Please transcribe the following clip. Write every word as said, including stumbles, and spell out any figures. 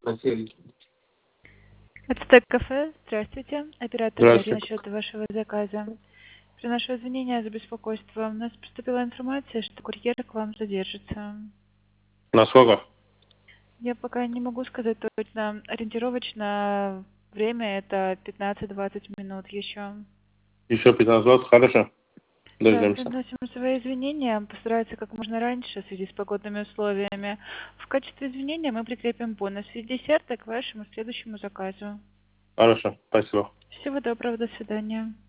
Ацтек кафе, здравствуйте. Оператор говорит Здравствуйте. насчет вашего заказа. Приношу извинения за беспокойство. У нас поступила информация, что курьер к вам задержится. Насколько? Я пока не могу сказать точно. Ориентировочно время это пятнадцать-двадцать минут еще. Еще пятнадцать двадцать, хорошо. Да, Дождемся. приносим свои извинения. Постараются как можно раньше в связи с погодными условиями. В качестве извинения мы прикрепим бонус в виде десерта к вашему следующему заказу. Хорошо, спасибо. Всего доброго, до свидания.